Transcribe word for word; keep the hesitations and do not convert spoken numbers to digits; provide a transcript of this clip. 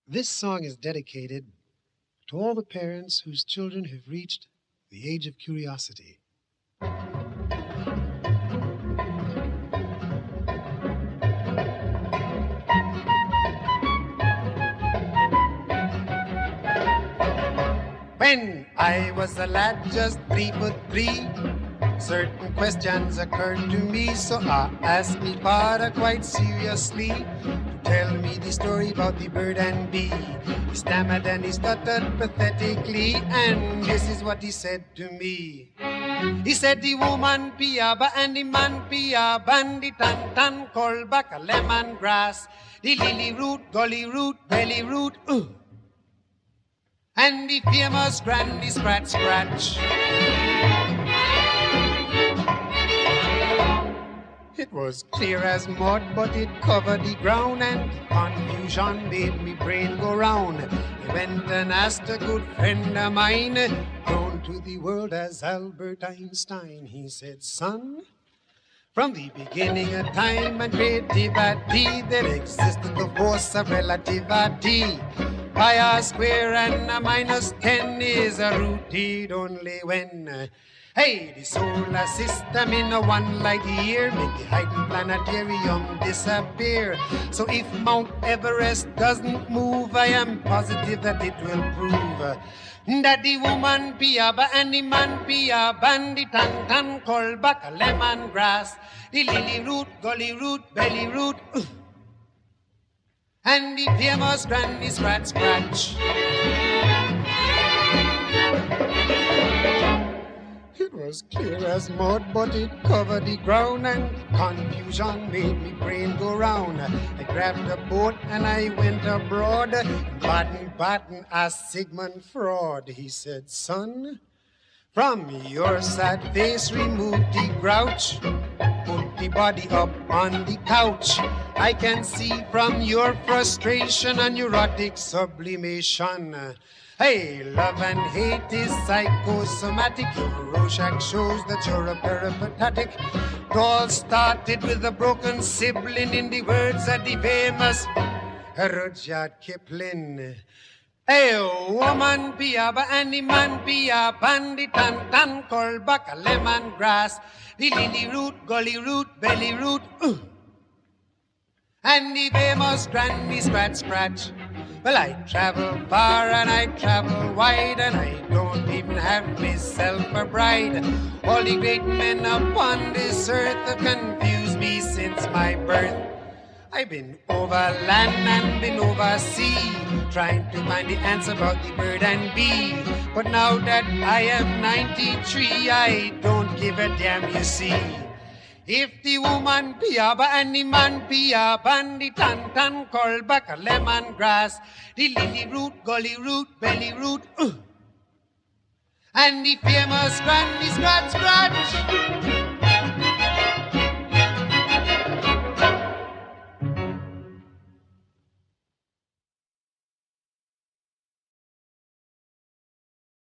This song is dedicated to all the parents whose children have reached the age of curiosity. When I was a lad, just three foot three, certain questions occurred to me, so I asked me father quite seriously to tell me the story about the bird and bee. He stammered and he stuttered pathetically, and this is what he said to me. He said the woman piaba and the man piaba and the tan-tan called back a lemongrass, the lily root, gully root, belly root, uh, and the famous granny scratch scratch. It was clear as mud, but it covered the ground, and confusion made me brain go round. I went and asked a good friend of mine, known to the world as Albert Einstein. He said, son, from the beginning of time and creativity, there existed the force of relativity. Pi r square and a minus ten is a rooted only when, hey, the solar system in a one light year make the hidden planetarium disappear. So if Mount Everest doesn't move, I am positive that it will prove that the woman piaba and the man piaba and the tan-tan called back a lemongrass, the lily root, gully root, belly root, uh, and the famous granny scratch scratch. It was clear as mud, but it covered the ground, and confusion made me brain go round. I grabbed a boat and I went abroad, Baden, Baden asked Sigmund Freud. He said, son, from your sad face remove the grouch, put the body up on the couch. I can see from your frustration and neurotic sublimation. Hey, love and hate is psychosomatic. Your Rorschach shows that you're a peripatetic. It all started with a broken sibling, in the words of the famous Rudyard Kipling. Hey, woman piaba and the man piaba and the tan-tan called back a lemongrass, the lily root, gully root, belly root, uh, and the famous granny scratch scratch. Well, I travel far and I travel wide, and I don't even have myself a bride. All the great men upon this earth have confused me since my birth. I've been over land and been over sea, trying to find the answer about the bird and bee. But now that I am ninety-three, I don't give a damn, you see. If the woman piaba and the man piaba and the tan-tan called back a lemongrass, the lily root, gully root, belly root, uh, and the famous granny scratch scratch.